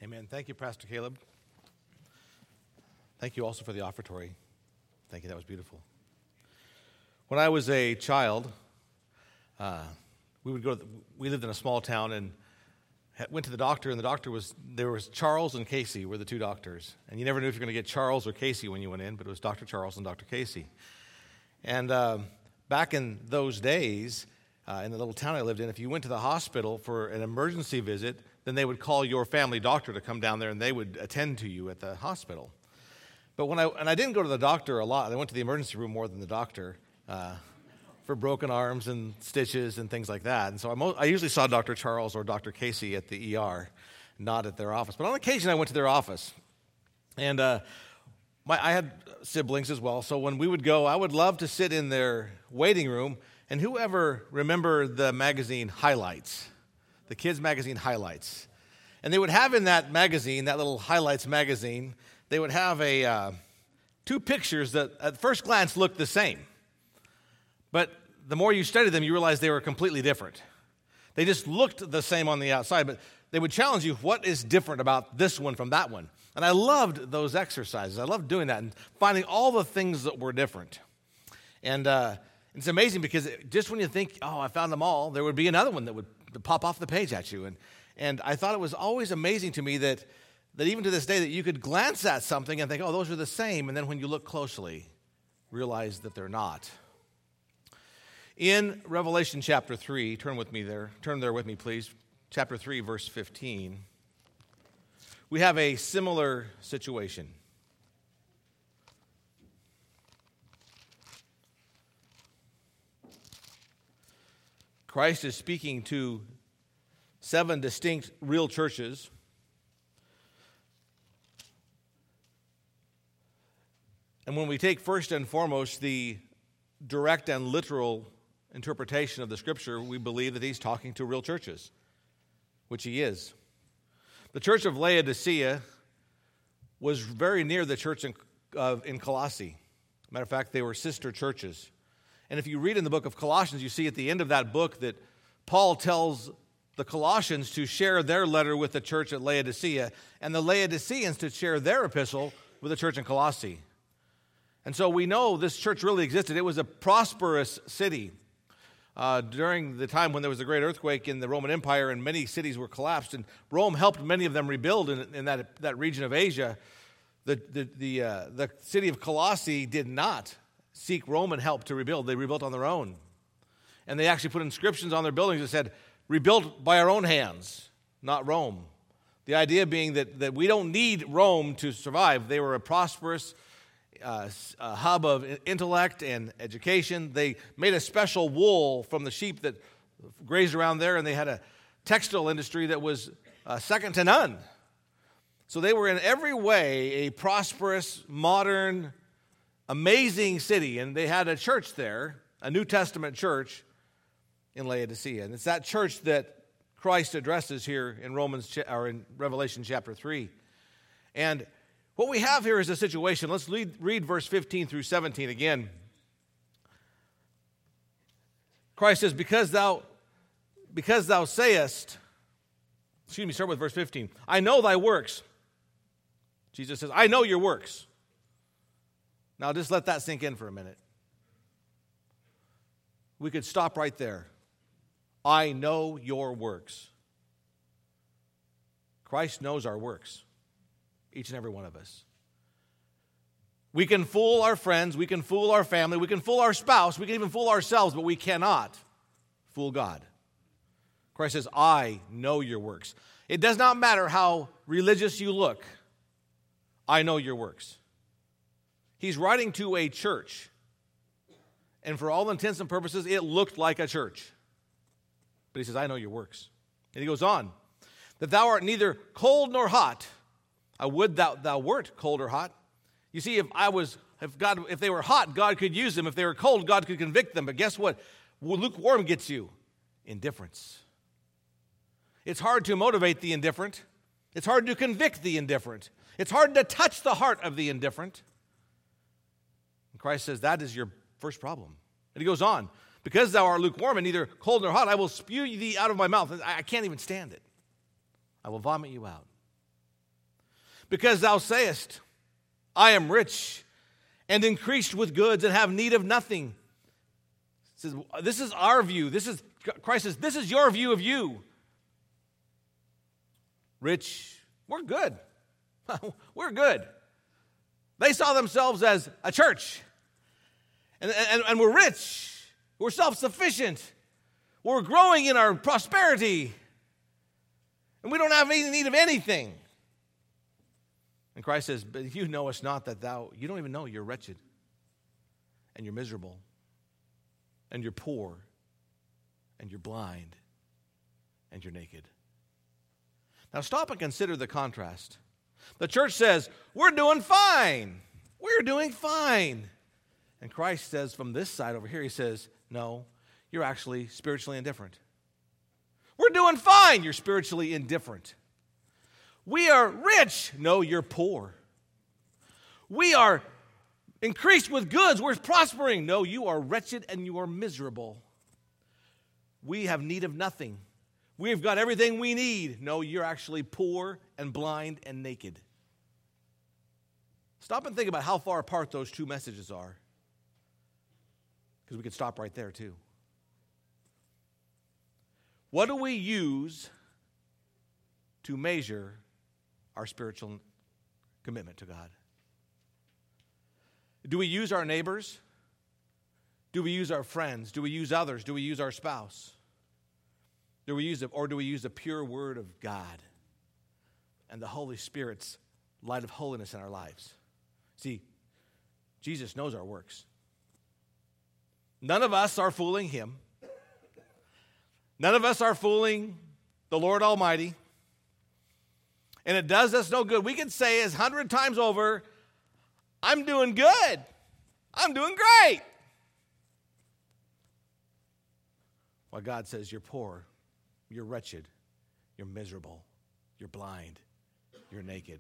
Amen. Thank you, Pastor Caleb. Thank you also for the offertory. Thank you. That was beautiful. When I was a child, we lived in a small town and went to the doctor, and there was Charles and Casey were the two doctors. And you never knew if you were going to get Charles or Casey when you went in, but it was Dr. Charles and Dr. Casey. And back in those days, in the little town I lived in, if you went to the hospital for an emergency visit, then they would call your family doctor to come down there, and they would attend to you at the hospital. But I didn't go to the doctor a lot. I went to the emergency room more than the doctor for broken arms and stitches and things like that. And so I usually saw Dr. Charles or Dr. Casey at the ER, not at their office. But on occasion, I went to their office. And I had siblings as well. So when we would go, I would love to sit in their waiting room. And whoever remember the magazine Highlights, the kids' magazine Highlights. And they would have in that magazine, that little Highlights magazine, they would have two pictures that at first glance looked the same. But the more you studied them, you realized they were completely different. They just looked the same on the outside, but they would challenge you, what is different about this one from that one? And I loved those exercises. I loved doing that and finding all the things that were different. And it's amazing because just when you think, oh, I found them all, there would be another one that would pop off the page at you. And I thought it was always amazing to me that even to this day that you could glance at something and think, oh, those are the same. And then when you look closely, realize that they're not. In Revelation chapter 3, turn there with me, please. Chapter 3, verse 15. We have a similar situation. Christ is speaking to 7 distinct real churches. And when we take first and foremost the direct and literal interpretation of the Scripture, we believe that he's talking to real churches, which he is. The church of Laodicea was very near the church in Colossae. Matter of fact, they were sister churches. And if you read in the book of Colossians, you see at the end of that book that Paul tells the Colossians to share their letter with the church at Laodicea, and the Laodiceans to share their epistle with the church in Colossae. And so we know this church really existed. It was a prosperous city. During the time when there was a great earthquake in the Roman Empire and many cities were collapsed, and Rome helped many of them rebuild in that region of Asia, the city of Colossae did not seek Roman help to rebuild. They rebuilt on their own. And they actually put inscriptions on their buildings that said, rebuilt by our own hands, not Rome. The idea being that we don't need Rome to survive. They were a prosperous hub of intellect and education. They made a special wool from the sheep that grazed around there, and they had a textile industry that was second to none. So they were in every way a prosperous, modern, amazing city, and they had a church there, a New Testament church in Laodicea. And it's that church that Christ addresses here in in Revelation chapter 3. And what we have here is a situation. Let's read verse 15 through 17 again. Christ says, because thou sayest, start with verse 15. I know thy works. Jesus says, I know your works. Now just let that sink in for a minute. We could stop right there. I know your works. Christ knows our works. Each and every one of us. We can fool our friends, we can fool our family, we can fool our spouse, we can even fool ourselves, but we cannot fool God. Christ says, I know your works. It does not matter how religious you look. I know your works. He's writing to a church. And for all intents and purposes, it looked like a church. But he says, I know your works. And he goes on, that thou art neither cold nor hot. I would thou wert cold or hot. You see, if they were hot, God could use them. If they were cold, God could convict them. But guess what? Lukewarm gets you indifference. It's hard to motivate the indifferent. It's hard to convict the indifferent. It's hard to touch the heart of the indifferent. And Christ says that is your first problem. And he goes on, because thou art lukewarm and neither cold nor hot, I will spew thee out of my mouth. I can't even stand it. I will vomit you out. because thou sayest, I am rich and increased with goods and have need of nothing. It says, this is our view. Christ says, this is your view of you. Rich, we're good. We're good. They saw themselves as a church. And we're rich. We're self-sufficient. We're growing in our prosperity. And we don't have any need of anything. And Christ says, but you knowest not that you don't even know you're wretched. And you're miserable. And you're poor. And you're blind. And you're naked. Now stop and consider the contrast. The church says, we're doing fine. We're doing fine. And Christ says from this side over here, he says, no, you're actually spiritually indifferent. We're doing fine. You're spiritually indifferent. We are rich. No, you're poor. We are increased with goods. We're prospering. No, you are wretched and you are miserable. We have need of nothing. We've got everything we need. No, you're actually poor and blind and naked. Stop and think about how far apart those two messages are. Because we could stop right there too. What do we use to measure our spiritual commitment to God? Do we use our neighbors? Do we use our friends? Do we use others? Do we use our spouse? Do we use the pure word of God and the Holy Spirit's light of holiness in our lives? See, Jesus knows our works. None of us are fooling him. None of us are fooling the Lord Almighty. And it does us no good. We can say 100 times over, I'm doing good. I'm doing great. While God says, you're poor, you're wretched, you're miserable, you're blind, you're naked.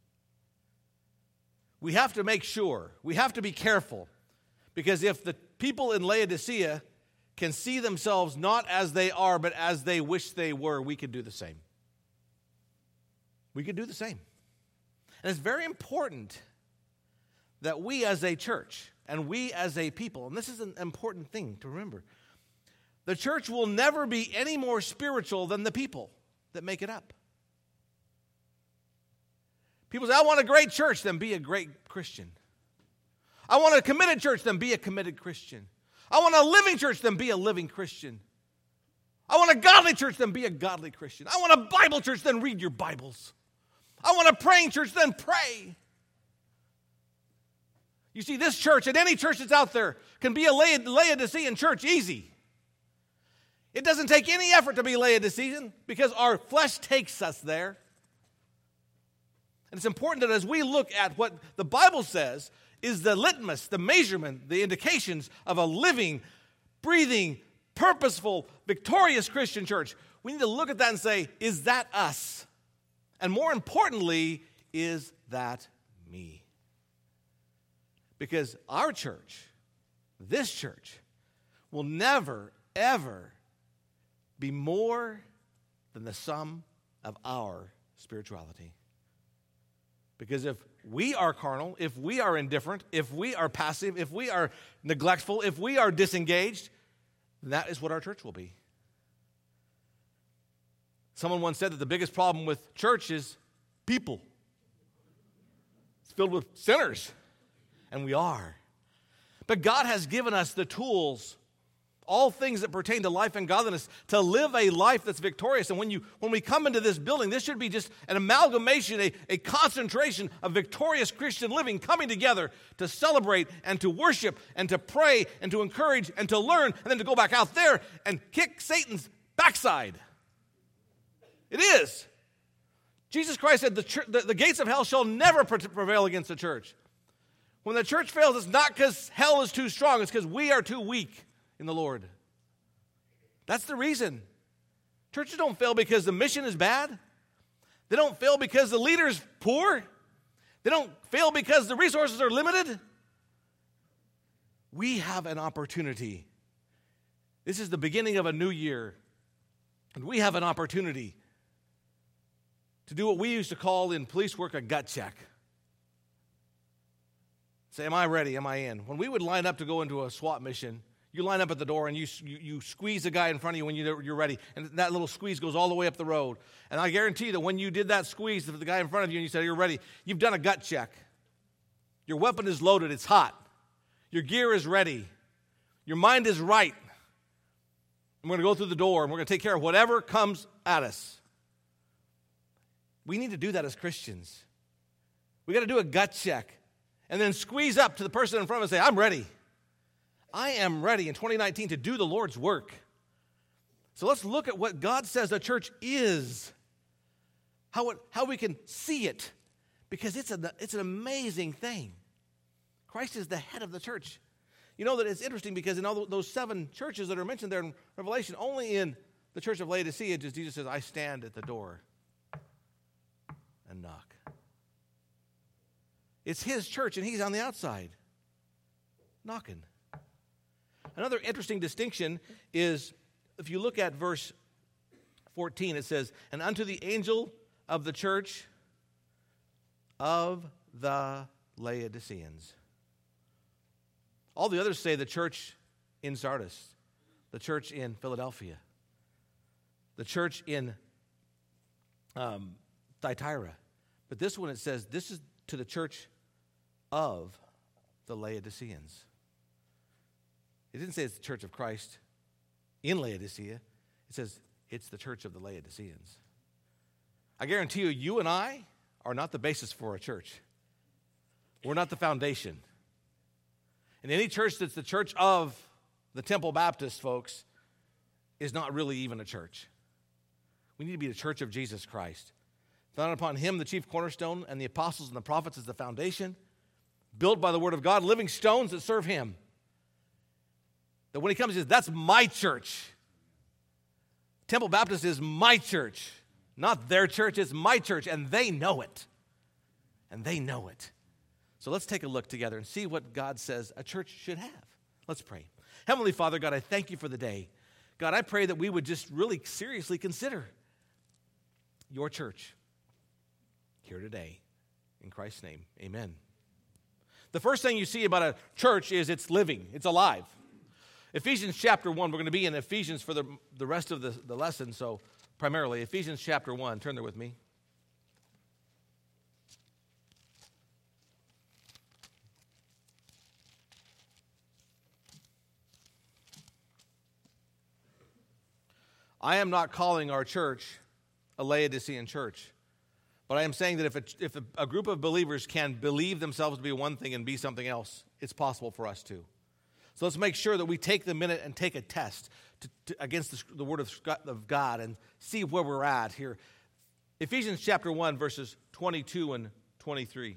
We have to make sure, we have to be careful, because if the people in Laodicea can see themselves not as they are, but as they wish they were, we could do the same. We could do the same. And it's very important that we as a church and we as a people, and this is an important thing to remember, the church will never be any more spiritual than the people that make it up. People say, I want a great church, then be a great Christian. I want a committed church, then be a committed Christian. I want a living church, then be a living Christian. I want a godly church, then be a godly Christian. I want a Bible church, then read your Bibles. I want a praying church, then pray. You see, this church and any church that's out there can be a Laodicean church easy. It doesn't take any effort to be Laodicean because our flesh takes us there. And it's important that as we look at what the Bible says is the litmus, the measurement, the indications of a living, breathing, purposeful, victorious Christian church, we need to look at that and say, is that us? And more importantly, is that me? Because our church, this church, will never, ever be more than the sum of our spirituality. Because if we are carnal, if we are indifferent, if we are passive, if we are neglectful, if we are disengaged, that is what our church will be. Someone once said that the biggest problem with church is people. It's filled with sinners, and we are. But God has given us the tools, all things that pertain to life and godliness, to live a life that's victorious. And when we come into this building, this should be just an amalgamation, a concentration of victorious Christian living coming together to celebrate and to worship and to pray and to encourage and to learn and then to go back out there and kick Satan's backside. It is. Jesus Christ said the gates of hell shall never prevail against the church. When the church fails, it's not because hell is too strong. It's because we are too weak in the Lord. That's the reason. Churches don't fail because the mission is bad. They don't fail because the leader is poor. They don't fail because the resources are limited. We have an opportunity. This is the beginning of a new year. And we have an opportunity to do what we used to call in police work a gut check. Say, am I ready? Am I in? When we would line up to go into a SWAT mission, you line up at the door and you squeeze the guy in front of you when you're ready. And that little squeeze goes all the way up the road. And I guarantee you that when you did that squeeze for the guy in front of you and you said, you're ready, you've done a gut check. Your weapon is loaded. It's hot. Your gear is ready. Your mind is right. And we're going to go through the door and we're going to take care of whatever comes at us. We need to do that as Christians. We got to do a gut check and then squeeze up to the person in front of us and say, I'm ready. I am ready in 2019 to do the Lord's work. So let's look at what God says the church is, how we can see it, because it's an amazing thing. Christ is the head of the church. You know that it's interesting because in all those 7 churches that are mentioned there in Revelation, only in the church of Laodicea does Jesus says, I stand at the door and knock. It's his church and he's on the outside knocking. Another interesting distinction is if you look at verse 14, it says, and unto the angel of the church of the Laodiceans. All the others say the church in Sardis, the church in Philadelphia, the church in Thyatira. But this one, it says, this is to the church of the Laodiceans. It didn't say it's the church of Christ in Laodicea. It says it's the church of the Laodiceans. I guarantee you, you and I are not the basis for a church. We're not the foundation. And any church that's the church of the Temple Baptist, folks, is not really even a church. We need to be the church of Jesus Christ. Founded upon him, the chief cornerstone, and the apostles and the prophets as the foundation, built by the word of God, living stones that serve him. That when he comes, he says, that's my church. Temple Baptist is my church. Not their church, it's my church. And they know it. And they know it. So let's take a look together and see what God says a church should have. Let's pray. Heavenly Father, God, I thank you for the day. God, I pray that we would just really seriously consider your church here today. In Christ's name, amen. The first thing you see about a church is it's living, it's alive. Ephesians chapter 1, we're going to be in Ephesians for the rest of the lesson, so primarily Ephesians chapter 1. Turn there with me. I am not calling our church a Laodicean church, but I am saying that if a group of believers can believe themselves to be one thing and be something else, it's possible for us too. So let's make sure that we take the minute and take a test against the Word of God and see where we're at here. Ephesians chapter 1, verses 22 and 23.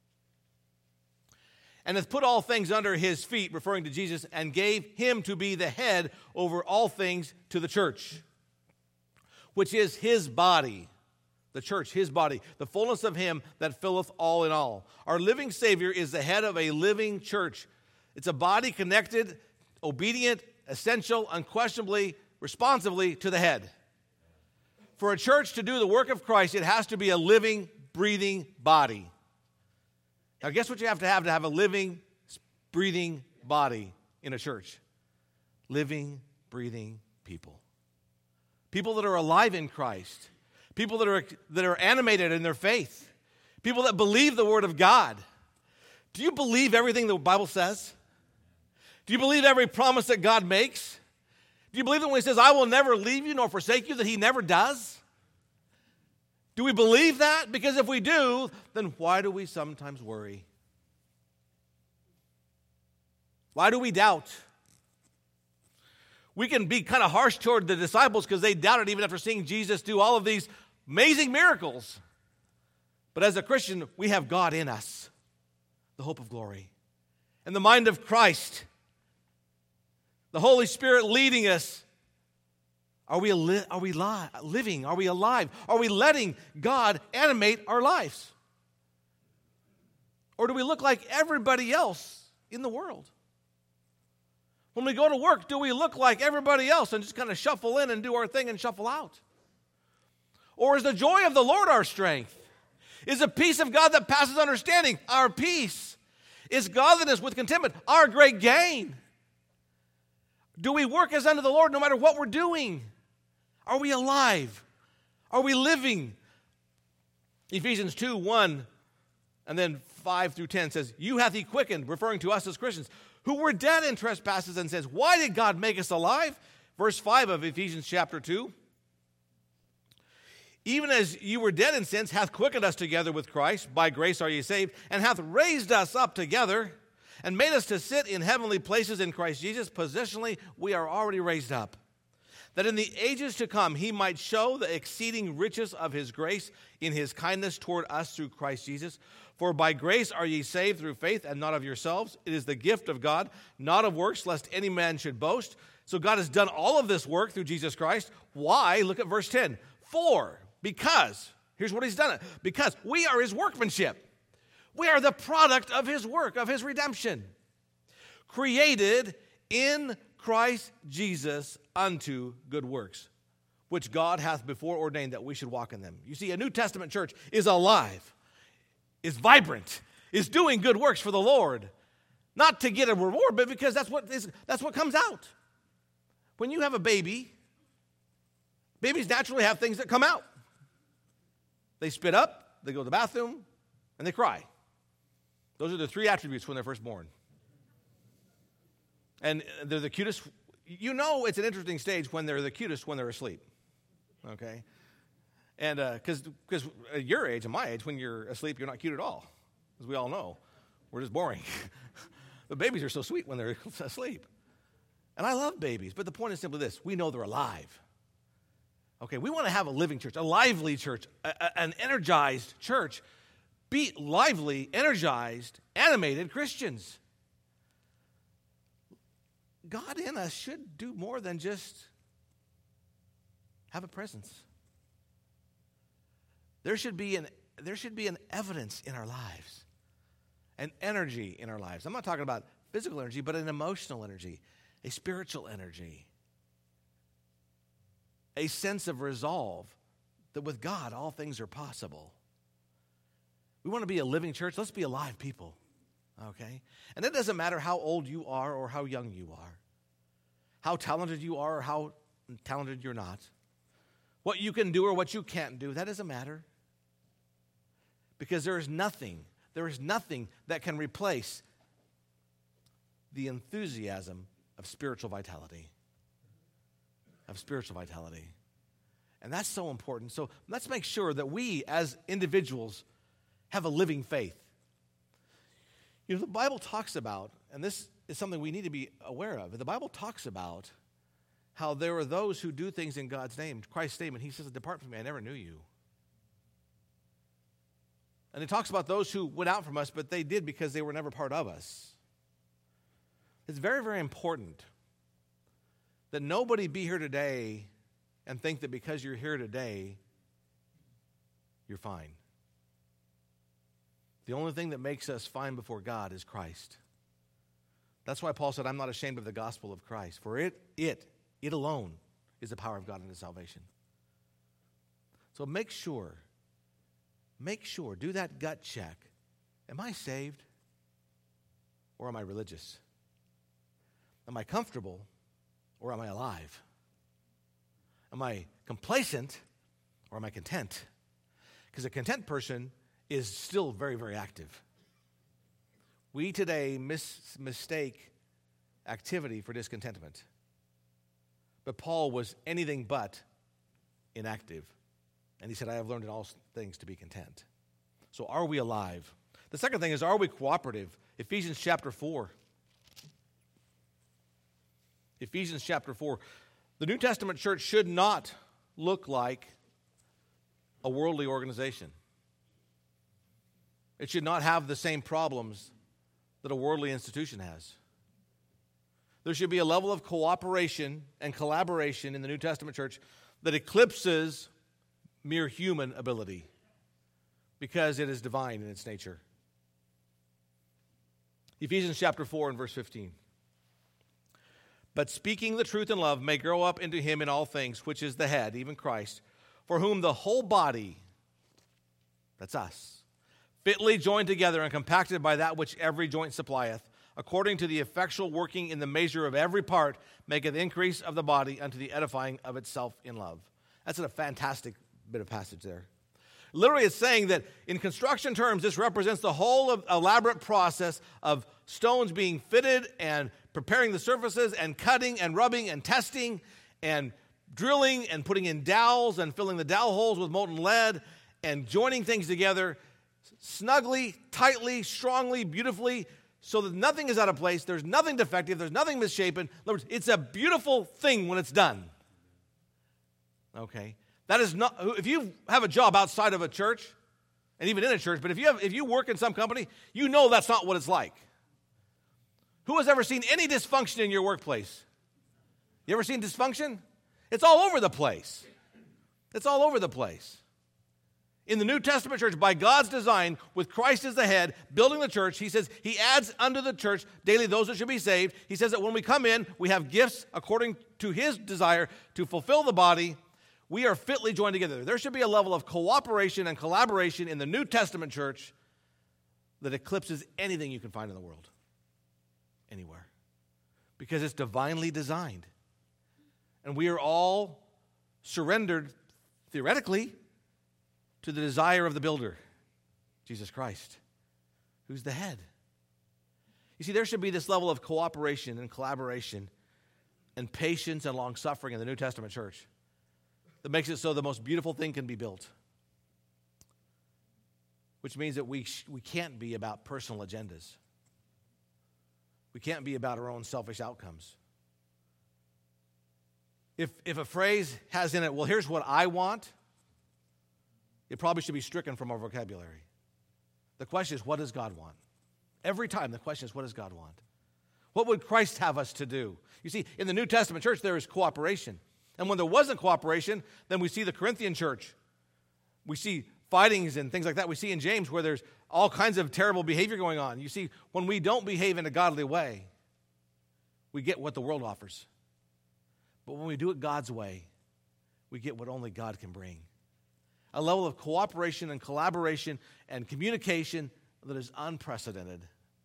And hath put all things under his feet, referring to Jesus, and gave him to be the head over all things to the church, which is his body, the church, his body, the fullness of him that filleth all in all. Our living Savior is the head of a living church. It's a body connected, obedient, essential, unquestionably, responsively to the head. For a church to do the work of Christ, it has to be a living, breathing body. Now, guess what you have to have a living, breathing body in a church? Living, breathing people. People that are alive in Christ. People that are animated in their faith. People that believe the Word of God. Do you believe everything the Bible says? Do you believe every promise that God makes? Do you believe that when he says, I will never leave you nor forsake you, that he never does? Do we believe that? Because if we do, then why do we sometimes worry? Why do we doubt? We can be kind of harsh toward the disciples because they doubted even after seeing Jesus do all of these amazing miracles. But as a Christian, we have God in us, the hope of glory, and the mind of Christ, the Holy Spirit leading us. Are we living? Are we alive? Are we letting God animate our lives? Or do we look like everybody else in the world? When we go to work, do we look like everybody else and just kind of shuffle in and do our thing and shuffle out? Or is the joy of the Lord our strength? Is the peace of God that passes understanding our peace? Is godliness with contentment our great gain? Do we work as unto the Lord no matter what we're doing? Are we alive? Are we living? Ephesians 2:1 and then 5 through 10 says, you hath he quickened, referring to us as Christians, who were dead in trespasses, and says, why did God make us alive? Verse 5 of Ephesians chapter 2. Even as you were dead in sins, hath quickened us together with Christ. By grace are ye saved, and hath raised us up together, and made us to sit in heavenly places in Christ Jesus. Positionally, we are already raised up, that in the ages to come he might show the exceeding riches of his grace in his kindness toward us through Christ Jesus. For by grace are ye saved through faith, and not of yourselves. It is the gift of God, not of works, lest any man should boast. So God has done all of this work through Jesus Christ. Why? Look at verse 10. Because, here's what he's done. Because we are his workmanship. We are the product of his work, of his redemption. Created in Christ Jesus unto good works, which God hath before ordained that we should walk in them. You see, a New Testament church is alive, is vibrant, is doing good works for the Lord. Not to get a reward, but because that's what comes out. When you have a baby, babies naturally have things that come out. They spit up, they go to the bathroom, and they cry. Those are the three attributes when they're first born. And they're the cutest. You know it's an interesting stage when they're the cutest when they're asleep. Okay? And because at your age and my age, when you're asleep, you're not cute at all. As we all know. We're just boring. But babies are so sweet when they're asleep. And I love babies. But the point is simply this. We know they're alive. Okay, we want to have a living church, a lively church, an energized church. Be lively, energized, animated Christians. God in us should do more than just have a presence. There should be an evidence in our lives, an energy in our lives. I'm not talking about physical energy, but an emotional energy, a spiritual energy. A sense of resolve that with God, all things are possible. We want to be a living church. Let's be alive people, okay? And it doesn't matter how old you are or how young you are, how talented you are or how talented you're not, what you can do or what you can't do. That doesn't matter, because there is nothing that can replace the enthusiasm of spiritual vitality. And that's so important. So let's make sure that we as individuals have a living faith. You know, the Bible talks about, and this is something we need to be aware of, the Bible talks about how there are those who do things in God's name, Christ's name, and he says, depart from me, I never knew you. And it talks about those who went out from us, but they did because they were never part of us. It's very, very important that nobody be here today and think that because you're here today, you're fine. The only thing that makes us fine before God is Christ. That's why Paul said, I'm not ashamed of the gospel of Christ, for it alone is the power of God unto salvation. So make sure, do that gut check. Am I saved or am I religious? Am I comfortable or am I alive? Am I complacent or am I content? Because a content person is still very, very active. We today mistake activity for discontentment. But Paul was anything but inactive. And he said, I have learned in all things to be content. So are we alive? The second thing is, are we cooperative? Ephesians chapter 4. Ephesians chapter 4. The New Testament church should not look like a worldly organization. It should not have the same problems that a worldly institution has. There should be a level of cooperation and collaboration in the New Testament church that eclipses mere human ability because it is divine in its nature. Ephesians chapter 4 and verse 15. But speaking the truth in love may grow up into him in all things, which is the head, even Christ, for whom the whole body, that's us, fitly joined together and compacted by that which every joint supplieth, according to the effectual working in the measure of every part, maketh increase of the body unto the edifying of itself in love. That's a fantastic bit of passage there. Literally, it's saying that in construction terms, this represents the whole elaborate process of stones being fitted and preparing the surfaces and cutting and rubbing and testing and drilling and putting in dowels and filling the dowel holes with molten lead and joining things together snugly, tightly, strongly, beautifully, so that nothing is out of place, there's nothing defective, there's nothing misshapen. In other words, it's a beautiful thing when it's done. Okay? That is not, if you have a job outside of a church, and even in a church, but if you work in some company, you know that's not what it's like. Who has ever seen any dysfunction in your workplace? You ever seen dysfunction? It's all over the place. It's all over the place. In the New Testament church, by God's design, with Christ as the head, building the church, he says he adds unto the church daily those that should be saved. He says that when we come in, we have gifts according to his desire to fulfill the body. We are fitly joined together. There should be a level of cooperation and collaboration in the New Testament church that eclipses anything you can find in the world, anywhere, because it's divinely designed. And we are all surrendered, theoretically, to the desire of the builder, Jesus Christ, who's the head. You see, there should be this level of cooperation and collaboration and patience and long-suffering in the New Testament church that makes it so the most beautiful thing can be built, which means that we can't be about personal agendas. We can't be about our own selfish outcomes. If a phrase has in it, well, here's what I want, it probably should be stricken from our vocabulary. The question is, what does God want? Every time the question is, what does God want? What would Christ have us to do? You see, in the New Testament church, there is cooperation. And when there wasn't cooperation, then we see the Corinthian church. We see fightings and things like that. We see in James where there's all kinds of terrible behavior going on. You see, when we don't behave in a godly way, we get what the world offers. But when we do it God's way, we get what only God can bring. A level of cooperation and collaboration and communication that is unprecedented.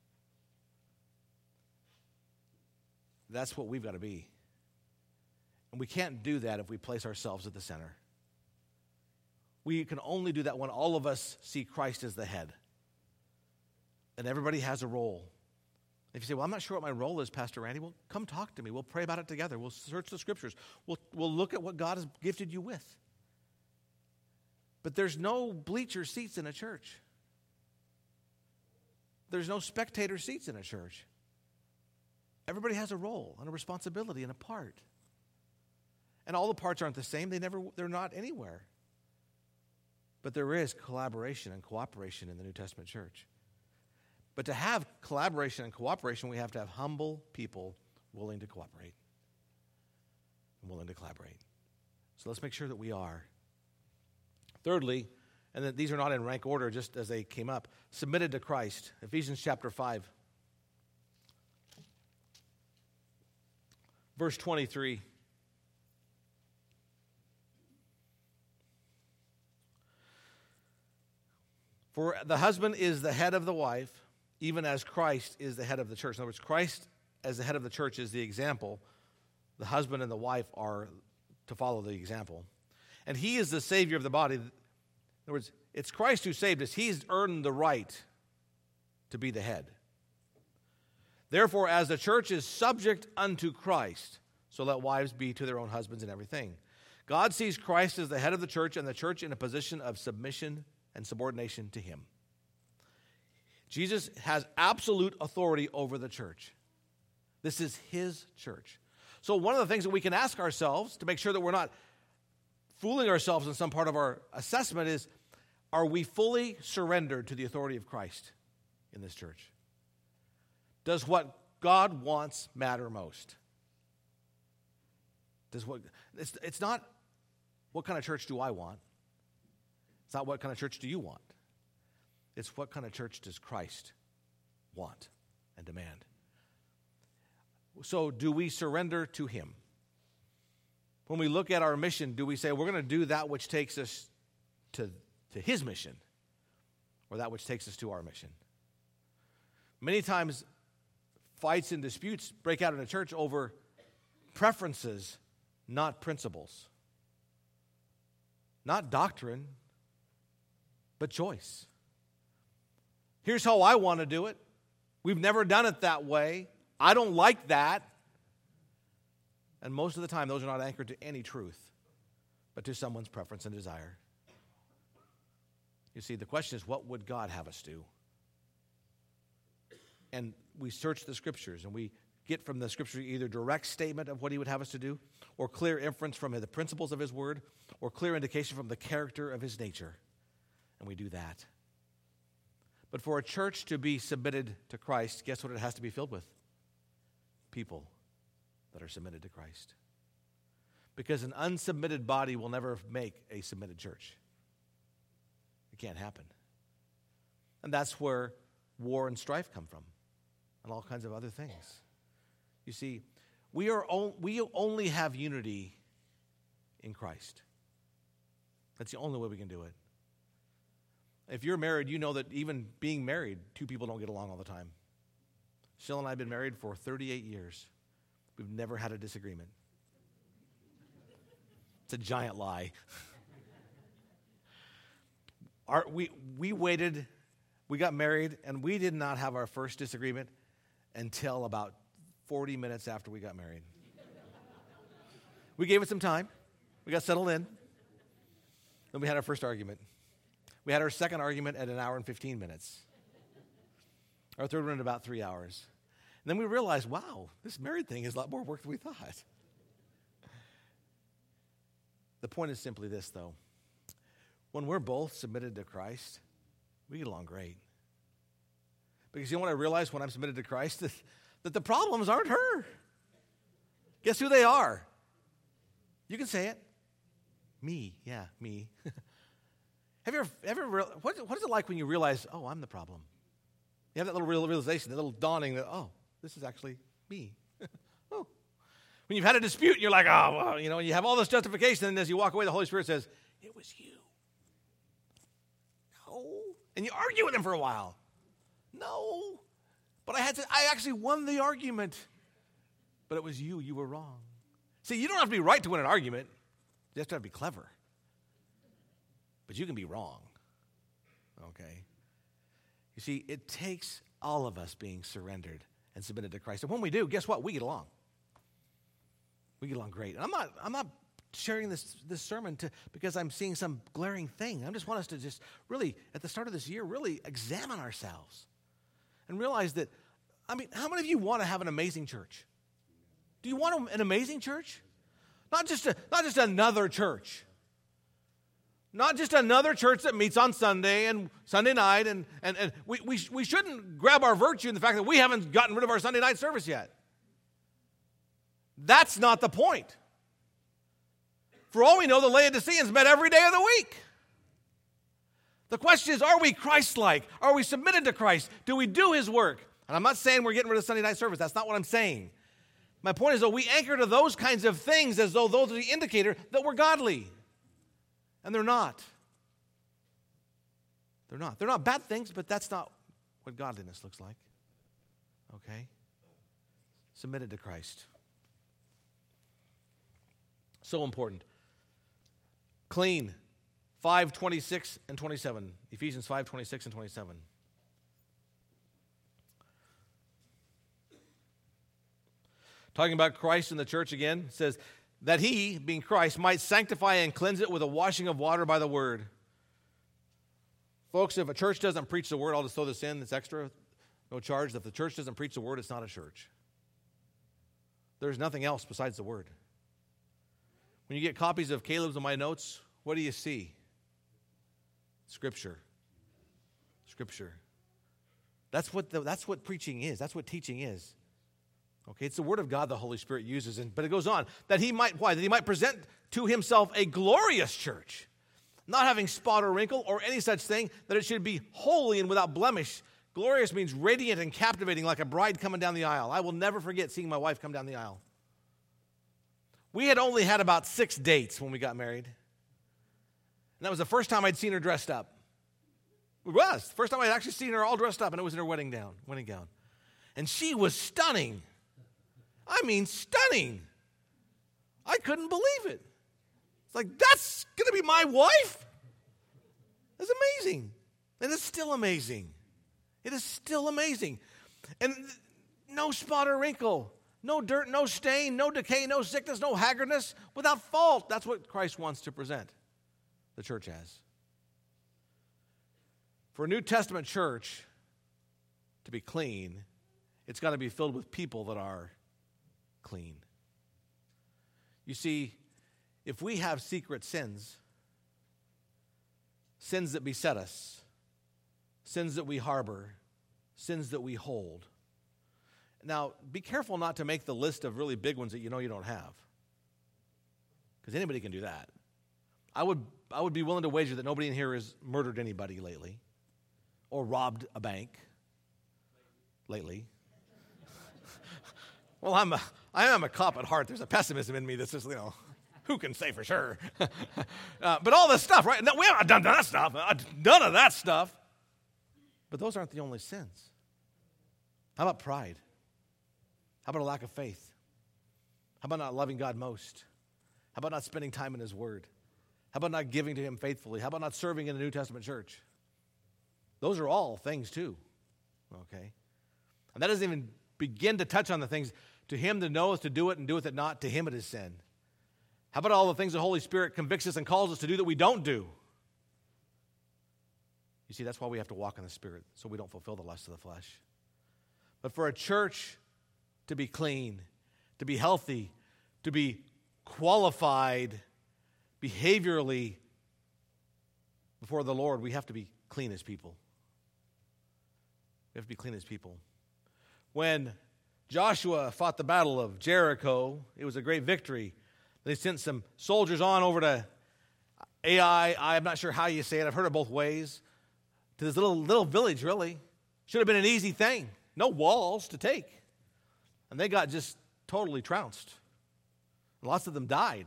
That's what we've got to be. And we can't do that if we place ourselves at the center. We can only do that when all of us see Christ as the head. And everybody has a role. If you say, well, I'm not sure what my role is, Pastor Randy, well, come talk to me. We'll pray about it together. We'll search the scriptures. We'll look at what God has gifted you with. But there's no bleacher seats in a church. There's no spectator seats in a church. Everybody has a role and a responsibility and a part. And all the parts aren't the same. They're not anywhere. But there is collaboration and cooperation in the New Testament church. But to have collaboration and cooperation, we have to have humble people willing to cooperate and willing to collaborate. So let's make sure that we are. Thirdly, and that these are not in rank order, just as they came up, submitted to Christ. Ephesians chapter 5, verse 23. For the husband is the head of the wife, even as Christ is the head of the church. In other words, Christ as the head of the church is the example. The husband and the wife are to follow the example. And he is the Savior of the body. In other words, it's Christ who saved us. He's earned the right to be the head. Therefore, as the church is subject unto Christ, so let wives be to their own husbands in everything. God sees Christ as the head of the church and the church in a position of submission and subordination to him. Jesus has absolute authority over the church. This is his church. So one of the things that we can ask ourselves to make sure that we're not fooling ourselves in some part of our assessment is, are we fully surrendered to the authority of Christ in this church? Does what God wants matter most? It's not what kind of church do I want? It's not what kind of church do you want? It's what kind of church does Christ want and demand? So do we surrender to him? When we look at our mission, do we say we're going to do that which takes us to his mission or that which takes us to our mission? Many times, fights and disputes break out in a church over preferences, not principles. Not doctrine, but choice. Here's how I want to do it. We've never done it that way. I don't like that. And most of the time, those are not anchored to any truth, but to someone's preference and desire. You see, the question is, what would God have us do? And we search the Scriptures, and we get from the Scripture either direct statement of what he would have us to do, or clear inference from the principles of his word, or clear indication from the character of his nature. And we do that. But for a church to be submitted to Christ, guess what it has to be filled with? People that are submitted to Christ. Because an unsubmitted body will never make a submitted church. It can't happen. And that's where war and strife come from, and all kinds of other things. You see, we only have unity in Christ. That's the only way we can do it. If you're married, you know that even being married, two people don't get along all the time. Sheila and I have been married for 38 years. We've never had a disagreement. It's a giant lie. We waited, we got married, and we did not have our first disagreement until about 40 minutes after we got married. We gave it some time. We got settled in. Then we had our first argument. We had our second argument at 1 hour and 15 minutes. Our third one at about 3 hours. And then we realized, wow, this married thing is a lot more work than we thought. The point is simply this, though. When we're both submitted to Christ, we get along great. Because you know what I realized when I'm submitted to Christ? That the problems aren't her. Guess who they are? You can say it. Me. Yeah, me. Have you ever what is it like when you realize, oh, I'm the problem? You have that little realization, that little dawning that, oh, this is actually me. Oh. When you've had a dispute, you're like, oh, well, and you have all this justification, and as you walk away, the Holy Spirit says, it was you. No. And you argue with him for a while. No. But I actually won the argument. But it was you. You were wrong. See, you don't have to be right to win an argument. You have to be clever. But you can be wrong. Okay? You see, it takes all of us being surrendered and submitted to Christ. And when we do, guess what? We get along. We get along great. And I'm not sharing this sermon because I'm seeing some glaring thing. I just want us to just really, at the start of this year, really examine ourselves and realize that, how many of you want to have an amazing church? Do you want an amazing church? Not just another church. Not just another church that meets on Sunday and Sunday night, and we shouldn't grab our virtue in the fact that we haven't gotten rid of our Sunday night service yet. That's not the point. For all we know, the Laodiceans met every day of the week. The question is, are we Christ-like? Are we submitted to Christ? Do we do his work? And I'm not saying we're getting rid of Sunday night service. That's not what I'm saying. My point is, though, we anchor to those kinds of things as though those are the indicator that we're godly. And they're not. They're not. They're not bad things, but that's not what godliness looks like. Okay? Submitted to Christ. So important. Clean. 5:26 and 27. Ephesians 5:26 and 27. Talking about Christ in the church again, it says, that he, being Christ, might sanctify and cleanse it with a washing of water by the word. Folks, if a church doesn't preach the word, I'll just throw this in, it's extra, no charge. If the church doesn't preach the word, it's not a church. There's nothing else besides the word. When you get copies of Caleb's and my notes, what do you see? Scripture. Scripture. That's what preaching is. That's what teaching is. Okay, it's the word of God the Holy Spirit uses, but it goes on, that he might present to himself a glorious church, not having spot or wrinkle or any such thing, that it should be holy and without blemish. Glorious means radiant and captivating, like a bride coming down the aisle. I will never forget seeing my wife come down the aisle. We had only had about 6 dates when we got married. And that was the first time I'd seen her dressed up. It was. The first time I'd actually seen her all dressed up, and it was in her wedding gown. And she was stunning. I mean, stunning. I couldn't believe it. It's like, that's going to be my wife? That's amazing. And it's still amazing. It is still amazing. And no spot or wrinkle, no dirt, no stain, no decay, no sickness, no haggardness, without fault. That's what Christ wants to present the church as. For a New Testament church to be clean, it's got to be filled with people that are clean. You see, if we have secret sins, sins that beset us, sins that we harbor, sins that we hold. Now, be careful not to make the list of really big ones that you know you don't have, because anybody can do that. I would be willing to wager that nobody in here has murdered anybody lately or robbed a bank lately. Well, I am a cop at heart. There's a pessimism in me that's just, who can say for sure? But all this stuff, right? No, we haven't done that stuff. None of that stuff. But those aren't the only sins. How about pride? How about a lack of faith? How about not loving God most? How about not spending time in His Word? How about not giving to Him faithfully? How about not serving in a New Testament church? Those are all things too, okay? And that doesn't even begin to touch on the things. To Him to know is to do it, and doeth it not, to him it is sin. How about all the things the Holy Spirit convicts us and calls us to do that we don't do? You see, that's why we have to walk in the Spirit, so we don't fulfill the lusts of the flesh. But for a church to be clean, to be healthy, to be qualified behaviorally before the Lord, we have to be clean as people. We have to be clean as people. When Joshua fought the battle of Jericho, it was a great victory. They sent some soldiers on over to Ai. I'm not sure how you say it. I've heard it both ways. To this little village, really. Should have been an easy thing. No walls to take. And they got just totally trounced. Lots of them died.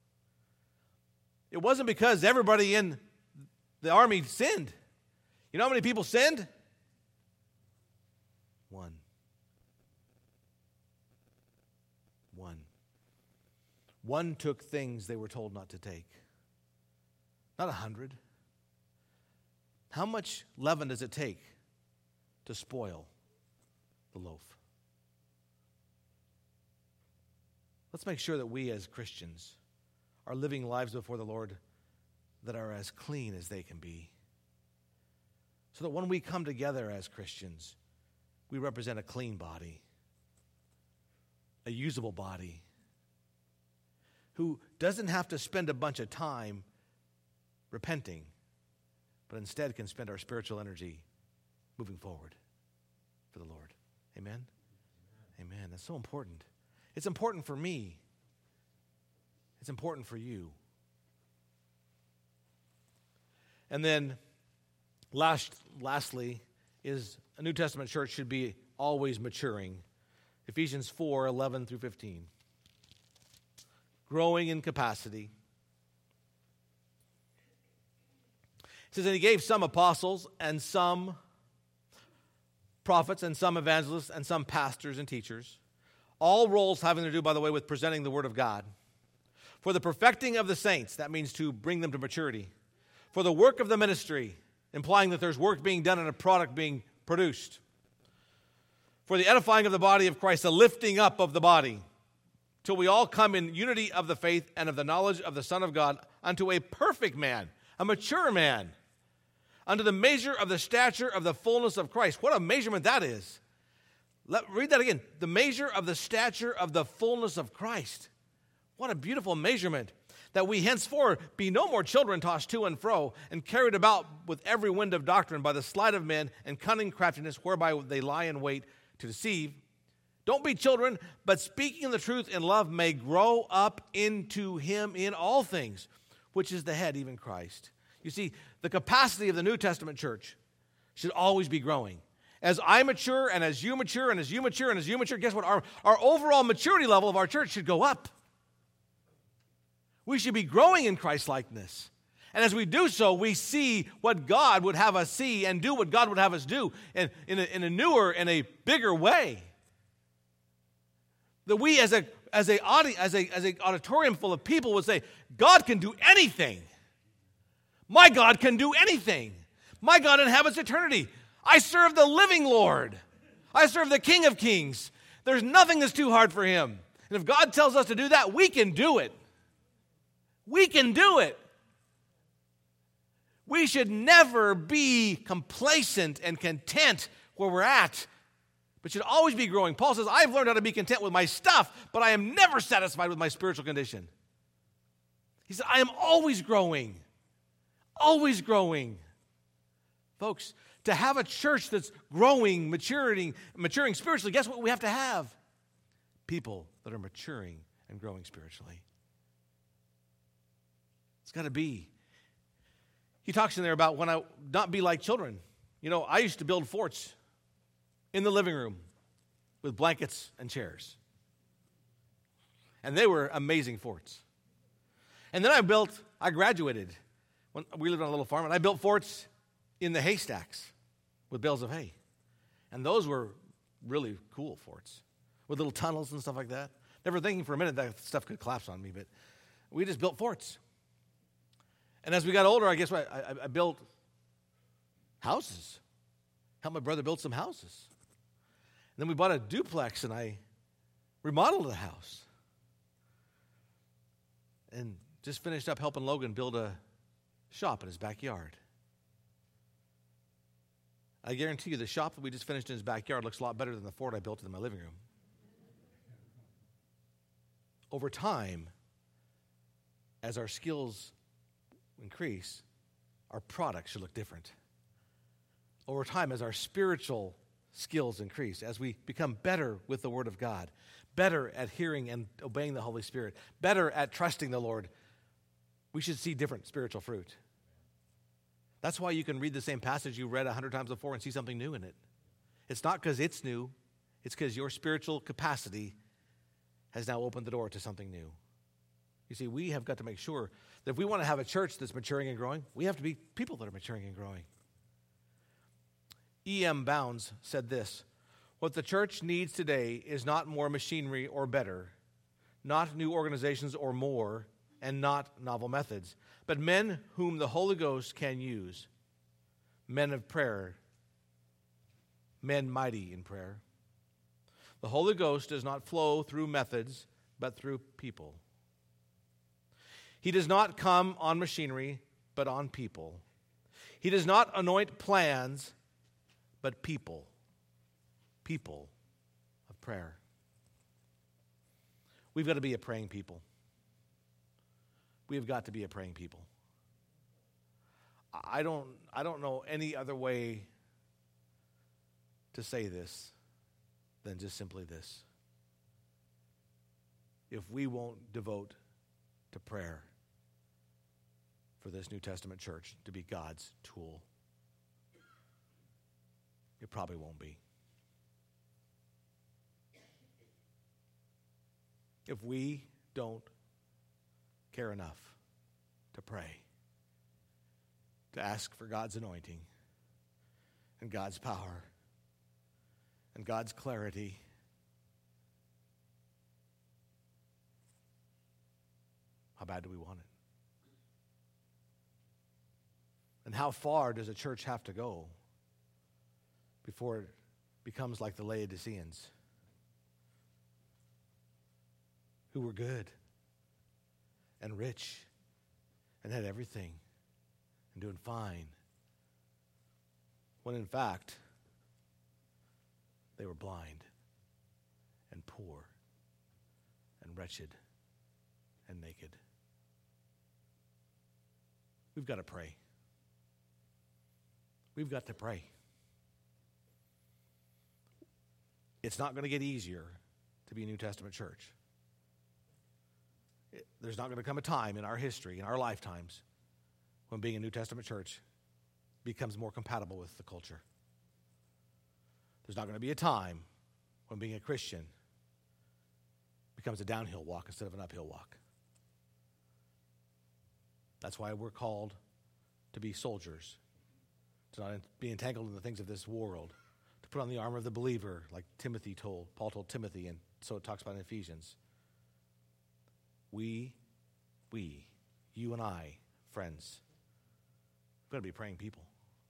It wasn't because everybody in the army sinned. You know how many people sinned? One. One took things they were told not to take. Not 100. How much leaven does it take to spoil the loaf? Let's make sure that we as Christians are living lives before the Lord that are as clean as they can be. So that when we come together as Christians, we represent a clean body, a usable body, who doesn't have to spend a bunch of time repenting, but instead can spend our spiritual energy moving forward for the Lord. Amen? Amen. That's so important. It's important for me. It's important for you. And then lastly is a New Testament church should be always maturing. Ephesians 4:11 through 15. Growing in capacity. It says, and He gave some apostles and some prophets and some evangelists and some pastors and teachers. All roles having to do, by the way, with presenting the Word of God. For the perfecting of the saints, that means to bring them to maturity. For the work of the ministry, implying that there's work being done and a product being produced. For the edifying of the body of Christ, the lifting up of the body, till we all come in unity of the faith and of the knowledge of the Son of God, unto a perfect man, a mature man, unto the measure of the stature of the fullness of Christ. What a measurement that is. Read that again. The measure of the stature of the fullness of Christ. What a beautiful measurement. That we henceforth be no more children tossed to and fro and carried about with every wind of doctrine by the sleight of men and cunning craftiness whereby they lie in wait to deceive. Don't be children, but speaking the truth in love may grow up into Him in all things, which is the head, even Christ. You see, the capacity of the New Testament church should always be growing. As I mature and as you mature and as you mature and as you mature, guess what? Our overall maturity level of our church should go up. We should be growing in Christ-likeness. And as we do so, we see what God would have us see and do what God would have us do in a newer and a bigger way. That we as an auditorium full of people would say, God can do anything. My God can do anything. My God inhabits eternity. I serve the living Lord. I serve the King of Kings. There's nothing that's too hard for him. And if God tells us to do that, we can do it. We can do it. We should never be complacent and content where we're at, but should always be growing. Paul says, I've learned how to be content with my stuff, but I am never satisfied with my spiritual condition. He said, I am always growing. Always growing. Folks, to have a church that's growing, maturing spiritually, guess what we have to have? People that are maturing and growing spiritually. It's got to be. He talks in there about when I not be like children. You know, I used to build forts in the living room with blankets and chairs. And they were amazing forts. And then I graduated. We lived on a little farm, and I built forts in the haystacks with bales of hay. And those were really cool forts with little tunnels and stuff like that. Never thinking for a minute that stuff could collapse on me, but we just built forts. And as we got older, I guess I built houses. Helped my brother build some houses. And then we bought a duplex, and I remodeled the house. And just finished up helping Logan build a shop in his backyard. I guarantee you the shop that we just finished in his backyard looks a lot better than the fort I built in my living room. Over time, as our skills increase, our products should look different. Over time, as our spiritual skills increase, as we become better with the Word of God, better at hearing and obeying the Holy Spirit, better at trusting the Lord, we should see different spiritual fruit. That's why you can read the same passage you read 100 times before and see something new in it. It's not because it's new. It's because your spiritual capacity has now opened the door to something new. You see, we have got to make sure that if we want to have a church that's maturing and growing, we have to be people that are maturing and growing. E.M. Bounds said this, what the church needs today is not more machinery or better, not new organizations or more, and not novel methods, but men whom the Holy Ghost can use, men of prayer, men mighty in prayer. The Holy Ghost does not flow through methods, but through people. He does not come on machinery, but on people. He does not anoint plans, but people. People of prayer. We've got to be a praying people. We have got to be a praying people. I don't know any other way to say this than just simply this. If we won't devote to prayer for this New Testament church to be God's tool, it probably won't be. If we don't care enough to pray, to ask for God's anointing and God's power and God's clarity, how bad do we want it? And how far does a church have to go before it becomes like the Laodiceans, who were good and rich and had everything and doing fine, when in fact they were blind and poor and wretched and naked? We've got to pray. We've got to pray. It's not going to get easier to be a New Testament church. There's not going to come a time in our history, in our lifetimes, when being a New Testament church becomes more compatible with the culture. There's not going to be a time when being a Christian becomes a downhill walk instead of an uphill walk. That's why we're called to be soldiers, to not be entangled in the things of this world, to put on the armor of the believer, like Paul told Timothy, and so it talks about in Ephesians. We, you and I, friends, we've got to be praying people.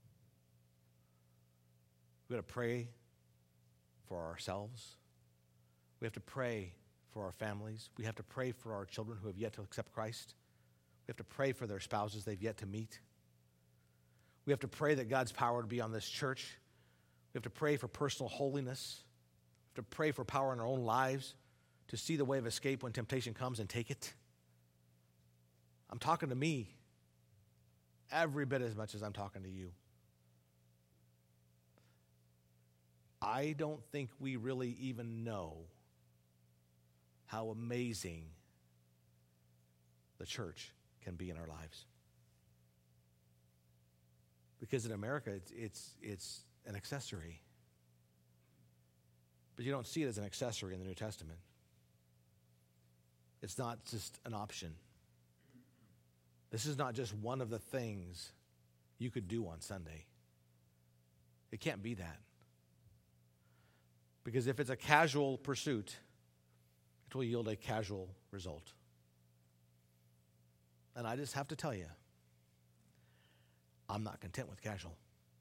We've got to pray for ourselves. We have to pray for our families. We have to pray for our children who have yet to accept Christ. We have to pray for their spouses they've yet to meet. We have to pray that God's power would be on this church. We have to pray for personal holiness. We have to pray for power in our own lives to see the way of escape when temptation comes and take it. I'm talking to me every bit as much as I'm talking to you. I don't think we really even know how amazing the church can be in our lives. Because in America, it's an accessory. But you don't see it as an accessory in the New Testament. It's not just an option. This is not just one of the things you could do on Sunday. It can't be that. Because if it's a casual pursuit, it will yield a casual result. And I just have to tell you, I'm not content with casual.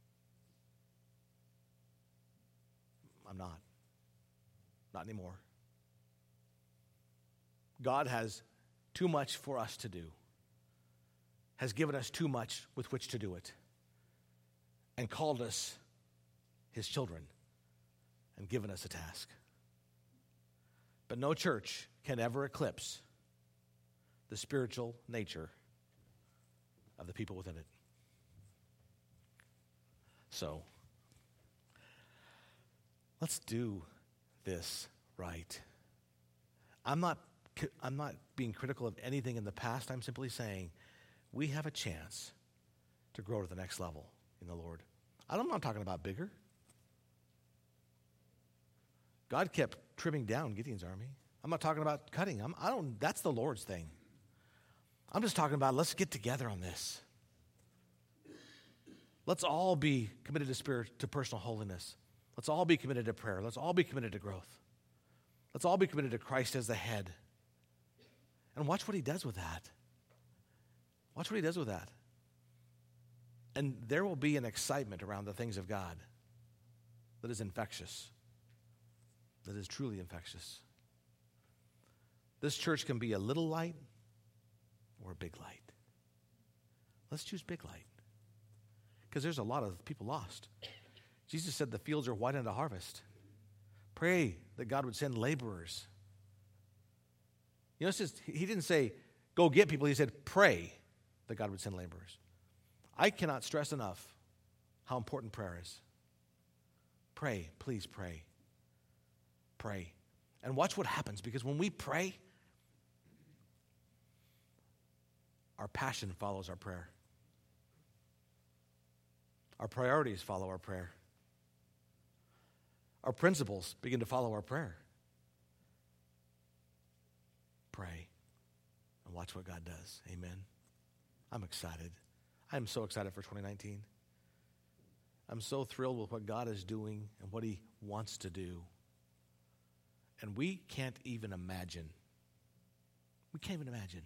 I'm not. Not anymore. God has too much for us to do, has given us too much with which to do it, and called us his children and given us a task. But no church can ever eclipse the spiritual nature of the people within it. So, let's do this right. I'm not being critical of anything in the past. I'm simply saying we have a chance to grow to the next level in the Lord. I'm not talking about bigger. God kept trimming down Gideon's army. I'm not talking about cutting. That's the Lord's thing. I'm just talking about let's get together on this. Let's all be committed to personal holiness. Let's all be committed to prayer. Let's all be committed to growth. Let's all be committed to Christ as the head. And watch what he does with that. Watch what he does with that. And there will be an excitement around the things of God that is infectious, that is truly infectious. This church can be a little light or a big light. Let's choose big light. Because there's a lot of people lost. Jesus said the fields are white unto harvest. Pray that God would send laborers. You know, he didn't say, go get people. He said, pray that God would send laborers. I cannot stress enough how important prayer is. Pray, please pray. Pray. And watch what happens, because when we pray, our passion follows our prayer. Our priorities follow our prayer. Our principles begin to follow our prayer. Pray and watch what God does. Amen. I'm excited. I'm so excited for 2019. I'm so thrilled with what God is doing and what he wants to do. And we can't even imagine. We can't even imagine.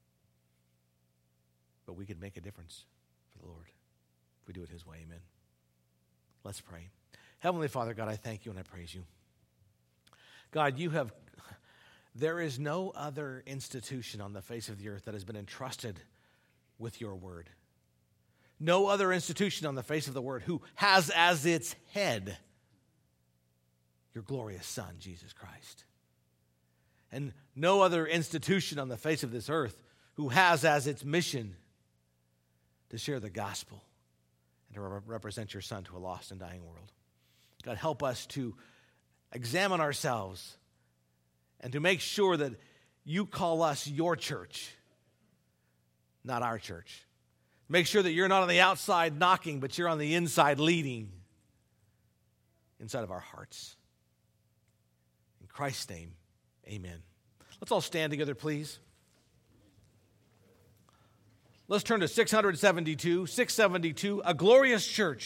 But we could make a difference for the Lord if we do it his way. Amen. Let's pray. Heavenly Father, God, I thank you and I praise you. God, there is no other institution on the face of the earth that has been entrusted with your word. No other institution on the face of the word who has as its head your glorious Son, Jesus Christ. And no other institution on the face of this earth who has as its mission to share the gospel and to represent your Son to a lost and dying world. God, help us to examine ourselves and to make sure that you call us your church, not our church. Make sure that you're not on the outside knocking, but you're on the inside leading inside of our hearts. In Christ's name, amen. Let's all stand together, please. Let's turn to 672, 672, A Glorious Church.